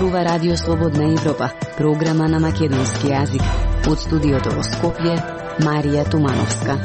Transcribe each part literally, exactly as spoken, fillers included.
зборува Радио Слободна Европа, програма на македонски јазик. Од студиото во Скопје, Марија Тумановска.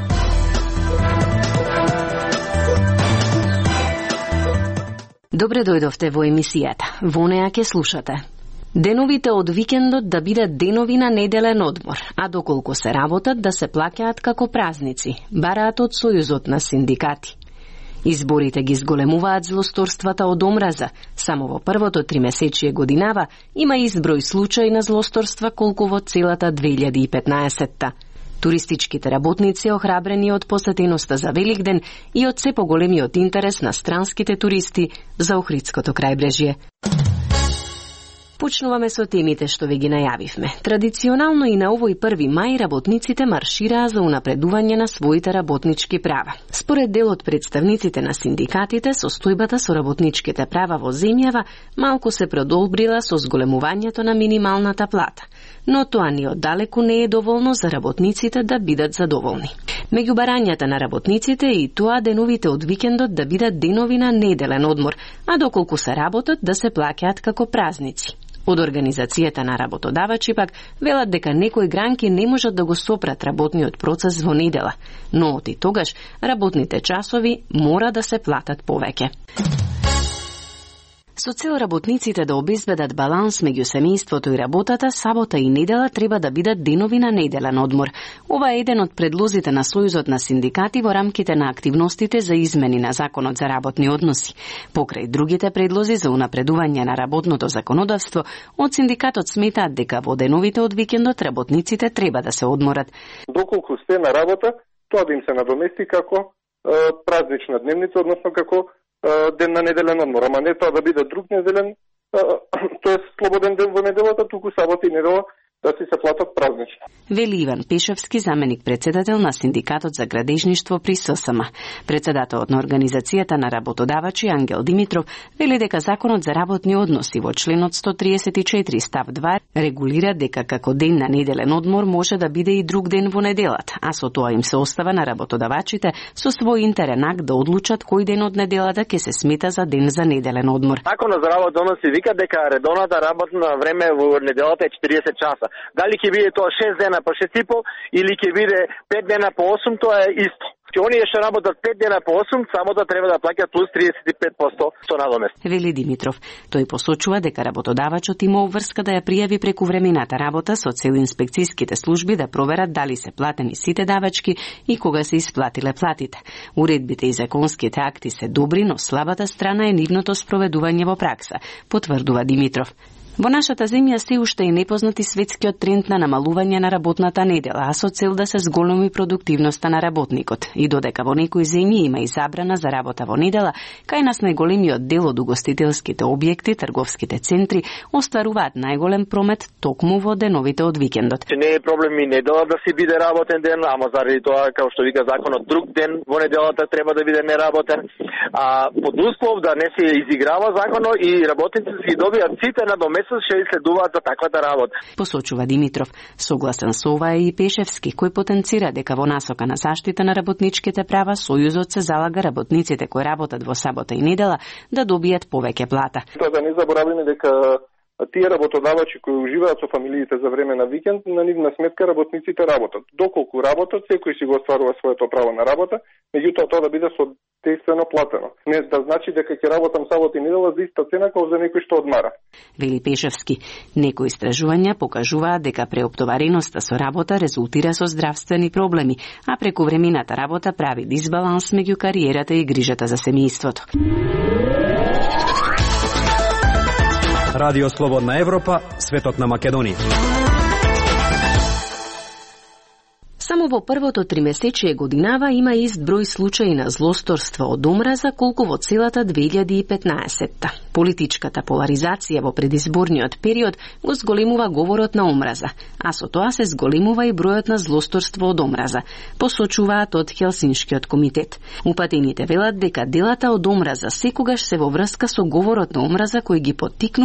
Добре дојдовте во емисијата. Во неа ќе слушате. Деновите од викендот да бидат денови на неделен одмор, а доколку се работат да се плаќаат како празници, бараат од Сојузот на синдикати. Изборите ги зголемуваат злосторствата од омраза. Само во првото тримесечие годинава има изброј случаи на злосторства колку во целата две илјади и петнаесетта. Туристичките работници охрабрени од посетеноста за Великден и од се поголемиот интерес на странските туристи за Охридското крајбрежје. Почнуваме со темите што ви ги најавивме. Традиционално и на овој први мај работниците маршираа за унапредување на своите работнички права. Според дел од представниците на синдикатите, состојбата со работничките права во земјава малку се продолбрила со зголемувањето на минималната плата. Но тоа ни оддалеку не е доволно за работниците да бидат задоволни. Меѓу барањата на работниците е и тоа деновите од викендот да бидат денови на неделен одмор, а доколку се работат да се плаќаат како празници. Од Организацијата на работодавачи пак велат дека некои гранки не можат да го сопрат работниот процес во недела, но од и тогаш работните часови мора да се платат повеќе. Со цел работниците да обезбедат баланс меѓу семејството и работата, сабота и недела треба да бидат денови на неделен одмор. Ова е еден од предлозите на Сојузот на синдикати во рамките на активностите за измени на Законот за работни односи. Покрај другите предлози за унапредување на работното законодавство, од синдикатот сметаат дека во деновите од викендот работниците треба да се одморат. Доколку сте на работа, тоа да им се надомести како е, празнична дневница, односно како ден на неделен одмор, ама не тоа да биде друг неделен, тоа е слободен ден во неделата, туку сабота и недела да си се платат празнично. Вели Иван Пешевски, заменик председател на Синдикатот за градежништво при ССМ. Председателот на Организацијата на работодавачи Ангел Димитров вели дека Законот за работни односи во членот сто триесет и четири став два регулира дека како ден на неделен одмор може да биде и друг ден во неделата, а со тоа им се остава на работодавачите со свој интерен акт да одлучат кој ден од неделата ќе се смета за ден за неделен одмор. Законот за работни односи вика дека редовната работно време во неделата е четириесет часа. Дали ќе биде тоа шест дена по шест и пол или ќе биде пет дена по осум, тоа е исто. Че оние што работат пет дена по осум, само да треба да плаќаат плюс триесет и пет проценти со надомест. Вели Димитров. Тој посочува дека работодавачот има обврска да ја пријави прекувремената работа со цел инспекцијските служби да проверат дали се платени сите давачки и кога се исплатиле платите. Уредбите и законските акти се добри, но слабата страна е нивното спроведување во пракса, потврдува Димитров. Во нашата земја се уште е непознати светскиот тренд на намалување на работната недела, а со цел да се зголеми продуктивноста на работникот. И додека во некои земји има и забрана за работа во недела, кај нас најголемиот дел од угостителските објекти, трговските центри, остваруваат најголем промет токму во деновите од викендот. Не е проблем и недела да си биде работен ден, ама заради тоа, како што вика законот, друг ден во неделата треба да биде неработен. А под услов да не се изиграва законот и работниците си добијат сите надоместни што следуваат за таквата работа. Посочува Димитров. Согласен со ова е и Пешевски, кој потенцира дека во насока на заштита на работничките права Сојузот се залага работниците кои работат во сабота и недела да добијат повеќе плата. Тоа да не забораваме дека тие работодавачи кои уживаат со фамилиите за време на викенд, на нивна сметка работниците работат. Доколку работат, секој си го остварува своето право на работа, меѓутоа тоа да биде соодействено платено. Не да значи дека ќе работам сабота и недела за иста цена како за некој што одмара. Вели Пешевски. Некои истражувања покажуваат дека преоптовареноста со работа резултира со здравствени проблеми, а прекувремената работа прави дисбаланс меѓу кариерата и грижата за семејството. Радио Слободна Европа, светот на Македонија. Само во првото тримесечие годинава има ист број случаи на злосторство од омраза колку во целата две илјади и петнаесетта. Политичката поларизација во предизборниот период го зголемува говорот на омраза, а со тоа се зголемува и бројот на злосторство од омраза, посочуваат од Хелсиншкиот комитет. Упатените велат дека делата од омраза секогаш се во врска со говорот на омраза кој ги поттикнува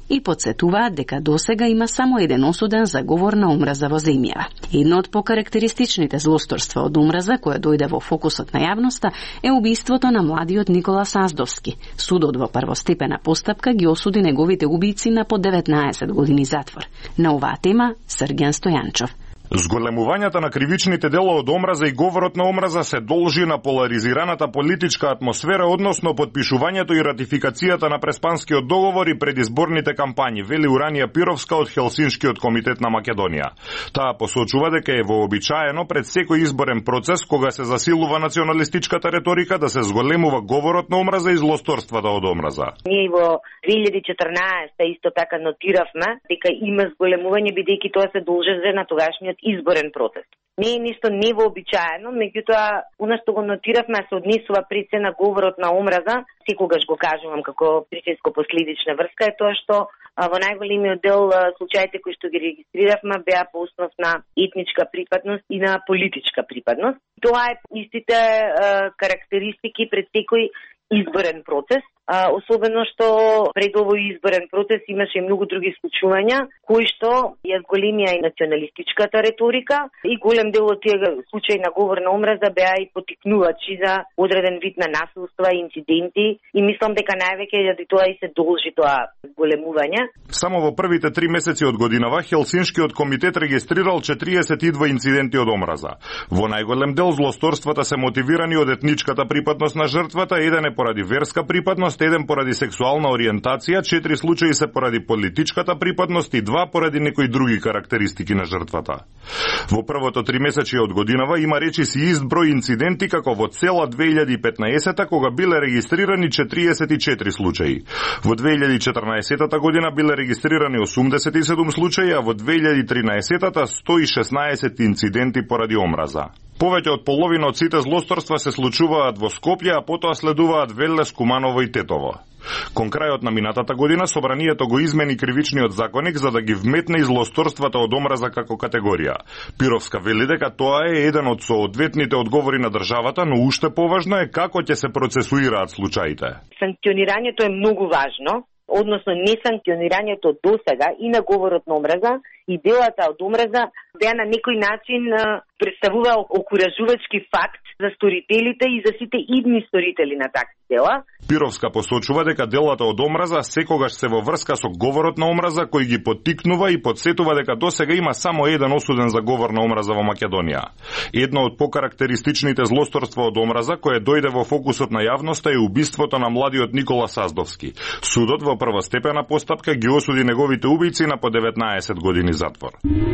и подсетуваат дека досега има само еден осуден за говор на омраза во земјава. Едно од покарактеристичните злосторства од омраза која дојде во фокусот на јавноста е убиството на младиот Никола Саздовски. Судот во првостепена постапка ги осуди неговите убици на по деветнаесет години затвор. На оваа тема Срѓан Стојанчов. Зголемувањата на кривичните дела од омраза и говорот на омраза се должи на поларизираната политичка атмосфера односно подпишувањето и ратификацијата на Преспанскиот договор и предизборните кампањи, вели Уранија Пировска од Хелсиншкиот комитет на Македонија. Таа посочува дека е вообичаено пред секој изборен процес кога се засилува националистичката реторика да се зголемува говорот на омраза и злосторствата од омраза. Ние во две илјади и четрнаесетта исто така нотиравме дека има зголемување бидејќи тоа се должеше на тогашниот изборен процес. Не е ништо невообичаено, меѓутоа, она што го нотиравме се однесува пред се на говорот на омраза, секогаш го кажувам како причинско-последична врска, е тоа што а, во најголемиот дел а, случаите кои што ги регистриравме беа по основ на етничка припадност и на политичка припадност. Тоа е истите а, карактеристики пред секој изборен процес, а, особено што пред овој изборен процес имаше многу други случувања кои што ја зголемија и националистичката реторика и голем дел од тие случаи на говор на омраза беа и потикнувачи за одреден вид на насилства и инциденти и мислам дека највеќе заради тоа и се должи тоа зголемување. Само во првите три месеци од годинава Хелсиншкиот комитет регистрирал четириесет и два инциденти од омраза. Во најголем дел злосторствата се мотивирани од етничката припадност на жртвата, еден е поради верска припадност, еден поради сексуална ориентација, четири случаи се поради политичката припадност и два поради некои други карактеристики на жртвата. Во првото тримесечие од годинава има речиси ист број инциденти како во цела две илјади и петнаесетта кога биле регистрирани четириесет и четири случаи. Во две илјади и четрнаесетта година биле регистрирани осумдесет и седум случаи, а во две илјади и тринаесетта сто и шеснаесет инциденти поради омраза. Повеќе од половина од сите злосторства се случуваат во Скопје, а потоа следуваат Велес, Куманово и Тетово. Кон крајот на минатата година собранието го измени кривичниот законник за да ги вметне и злосторствата од омраза како категорија. Пировска вели дека тоа е еден од соодветните одговори на државата, но уште поважно е како ќе се процесуираат случаите. Санкционирањето е многу важно, односно несанкционирањето досега и на говорот на омраза и делата од омраза беа на некој начин представува окуражувачки факт за сторителите и за сите идни сторители на такви дела. Пировска посочува дека делата од омраза секогаш се во врска со говорот на омраза кој ги поттикнува и подсетува дека досега има само еден осуден за говор на омраза во Македонија. Едно од покарактеристичните злосторства од омраза кое дојде во фокусот на јавноста е убиството на младиот Никола Саздовски. Судот во првостепена постапка ги осуди неговите убици на по деветнаесет години затвор.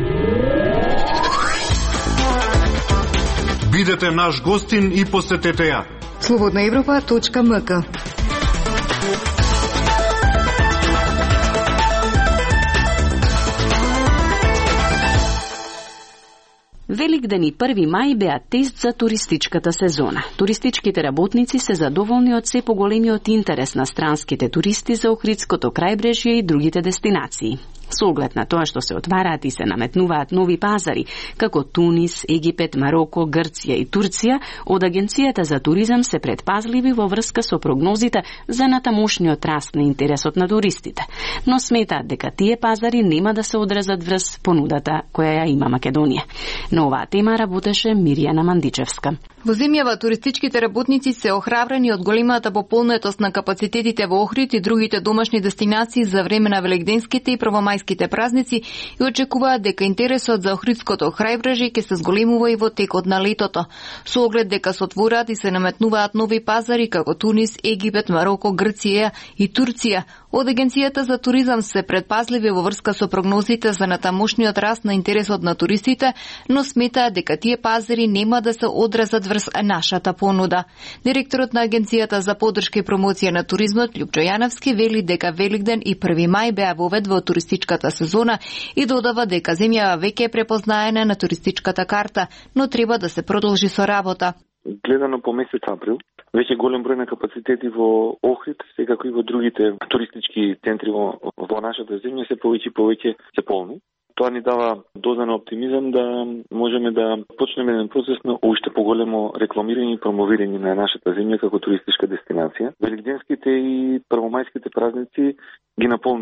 Бидете наш гостин и посетете ја. слободна европа точка ем ка. Великден и први мај беа тест за туристичката сезона. Туристичките работници се задоволни од се поголемиот интерес на странските туристи за Охридското крајбрежје и другите дестинации. Со оглед на тоа што се отвараат и се наметнуваат нови пазари, како Тунис, Египет, Мароко, Грција и Турција, од Агенцијата за туризам се предпазливи во врска со прогнозите за натамошниот раст на интересот на туристите, но сметаат дека тие пазари нема да се одразат врз понудата која ја има Македонија. На оваа тема работеше Мирјана Мандичевска. Во земјава туристичките работници се охрабрени од големата пополнетост на капацитетите во Охрид и другите домашни дестинации за време на великденските и првомајските празници и очекуваат дека интересот за Охридското крајбрежје ќе се зголемува и во текот на летото. Со оглед дека се отвораат и се наметнуваат нови пазари како Тунис, Египет, Мароко, Грција и Турција, од Агенцијата за туризам се предпазливи во врска со прогнозите за натамошниот раст на интересот на туристите, но сметаат дека тие пазари нема да се одразат врз нашата понуда. Директорот на Агенцијата за поддршка и промоција на туризмот Љупчо Јановски вели дека Великден и први мај беа вовед во туристичката сезона и додава дека земјава веќе е препознаена на туристичката карта, но треба да се продолжи со работа. Гледано по месец април, веќе голем број на капацитети во Охрид, секако и во другите туристички центри во, во нашата земја се повеќе и повеќе се полни. Тоа ни дава доза на оптимизам да можеме да почнеме еден процес на уште поголемо рекламирање и промовирање на нашата земја како туристичка дестинација. Великденските и првомајските празници ги наполнија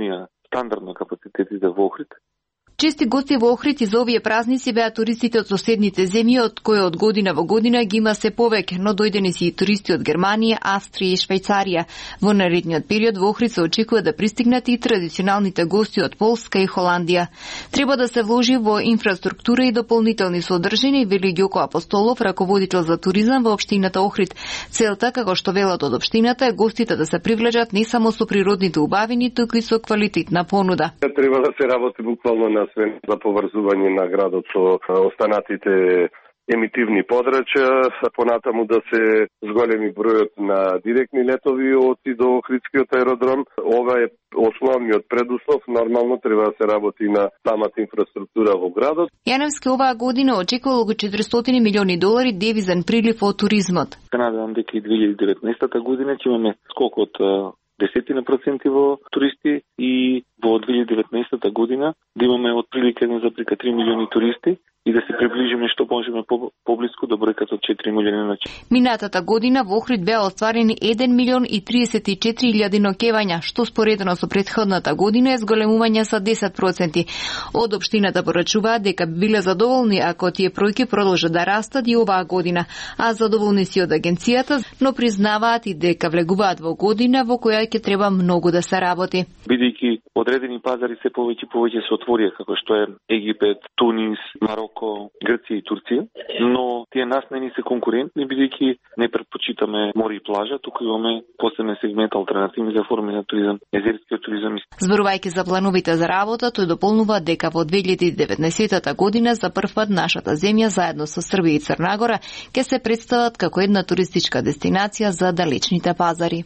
стандардно капацитетите во Охрид. Чести гости во Охрид и за овие празници беа туристите од соседните земји, од кои од година во година ги има се повеќе, но дојдени си и туристи од Германија, Австрија и Швајцарија. Во наредниот период во Охрид се очекува да пристигнат и традиционалните гости од Полска и Холандија. Треба да се вложи во инфраструктура и дополнителни содржини, вели Ѓоко Апостолов, раководител за туризам во општината Охрид. Целта, како што велат од општината, е гостите да се привлечат не само со природните убавини, туку и со квалитетна понуда. Треба да се работи буквално на све за поврзување на градот со останатите емитивни подрачја, понатаму да се зголеми бројот на директни летови од и до Охридскиот аеродром. Ова е основниот предуслов, нормално треба да се работи на самата инфраструктура во градот. Јаневски оваа година очекува околу четиристотини милиони долари девизен прилив од туризмот. Се надевам дека и две илјади и деветнаесета година ќе имаме скок од десетина проценти во туристи и во две илјади и деветнаесета година да имаме отприлика еден запрека три милиони туристи и да се приближиме што можеме поблиску до бројката од четири милиони ноќи. Минатата година во Охрид беа остварени еден милион и триесет и четири илјади ноќевања, што споредено со претходната година е зголемување за десет проценти. Од општината порачуваат дека би биле задоволни ако тие бројки продолжат да растат и оваа година, а задоволни си од агенцијата, но признаваат и дека влегуваат во година во која ќе треба многу да се работи. Бидејќи одредени пазари се повеќе и повеќе се отворија, како што е Египет, Тунис, Мароко, Грција и Турција, но тие нас не ни се конкурентни, бидејќи не предпочитаме море и плажа, туку имаме посебен сегмент алтернативни за форми на туризам, езерскиот туризам. Зборувајќи за плановите за работа, тој дополнува дека во две илјади и деветнаесета година за прв пат нашата земја заедно со Србија и Црнагора ќе се представат како една туристичка дестинација за далечните пазари.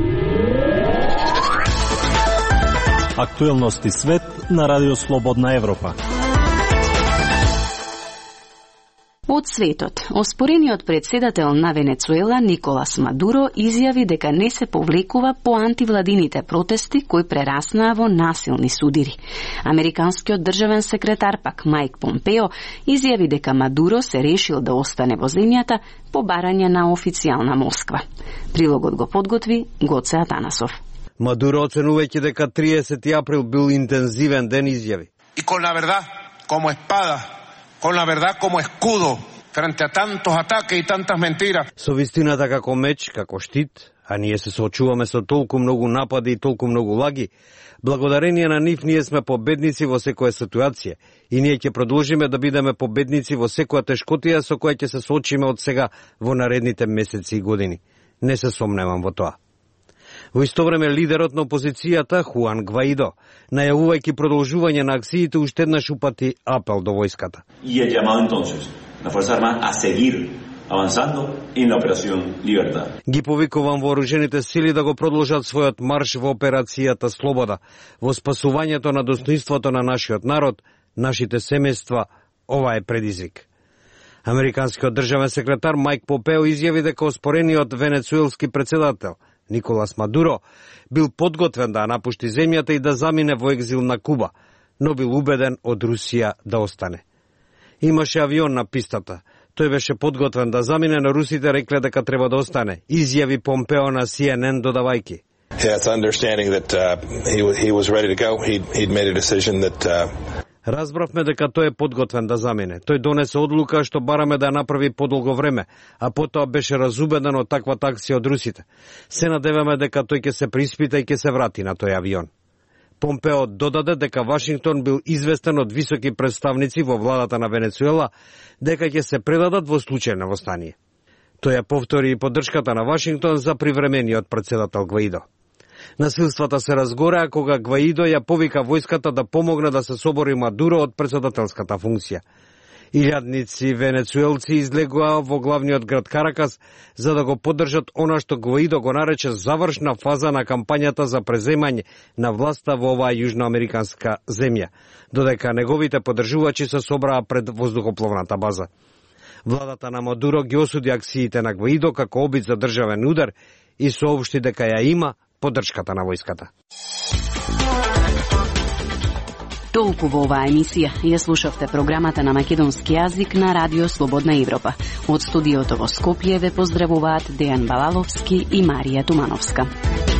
Актуелности свет на Радио Слободна Европа. Од светот, оспорениот председател на Венецуела Николас Мадуро изјави дека не се повлекува по антивладините протести кои прераснаа во насилни судири. Американскиот државен секретар пак Мајк Помпео изјави дека Мадуро се решил да остане во земјата по барање на официјална Москва. Прилогот го подготви Гоце Атанасов. Мадуро оценувајќи дека триесети април бил интензивен ден изјави. И con la verdad como espada, con la verdad como escudo frente a tantos ataques y tantas mentiras. Со вистината како меч, како штит, а ние се соочуваме со толку многу напади и толку многу лаги. Благодарение на нив ние сме победници во секоја ситуација и ние ќе продолжиме да бидеме победници во секоја тешкотија со која ќе се соочиме од сега во наредните месеци и години. Не се сомневам во тоа. Во исто време лидерот на опозицијата Хуан Гваидо, најавувајќи продолжување на акциите, уште еднаш упати апел до војската. И е llamado entonces на Fuerzas Armadas a seguir avanzando en la operación Libertad. Ги повикувам вооружените сили да го продолжат својот марш во операцијата Слобода, во спасувањето на достоинството на нашиот народ, нашите семејства. Ова е предизвик. Американскиот државен секретар Мајк Помпео изјави дека оспорениот венецуелски председател Николас Мадуро бил подготвен да напушти земјата и да замине во екзил на Куба, но бил убеден од Русија да остане. Имаше авион на пистата. Тој беше подготвен да замине, но русите рекле дека треба да остане, изјави Помпео на Си Ен Ен додавајќи. Разбравме дека тој е подготвен да замине. Тој донесе одлука што бараме да ја направи подолго време, а потоа беше разубеден од таквата акција од русите. Се надеваме дека тој ќе се приспита и ќе се врати на тој авион. Помпео додаде дека Вашингтон бил известен од високи представници во владата на Венецуела дека ќе се предадат во случај на восстание. Тој ја повтори и поддршката на Вашингтон за привремениот председател Гваидо. Насилствата се разгореа кога Гваидо ја повика војската да помогне да се собори Мадуро од председателската функција. Илјадници венецуелци излегоа во главниот град Каракас за да го поддржат она што Гваидо го нарече завршна фаза на кампањата за преземање на власта во оваа јужноамериканска земја, додека неговите поддржувачи се собраа пред воздухопловната база. Владата на Мадуро ги осуди акциите на Гваидо како обид за државен удар и соопшти дека ја има поддршката на војската. Толку во оваа емисија. Ја слушавте програмата на македонски јазик на Радио Слободна Европа. Од студиото во Скопје ве поздравуваат Дејан Балаловски и Марија Тумановска.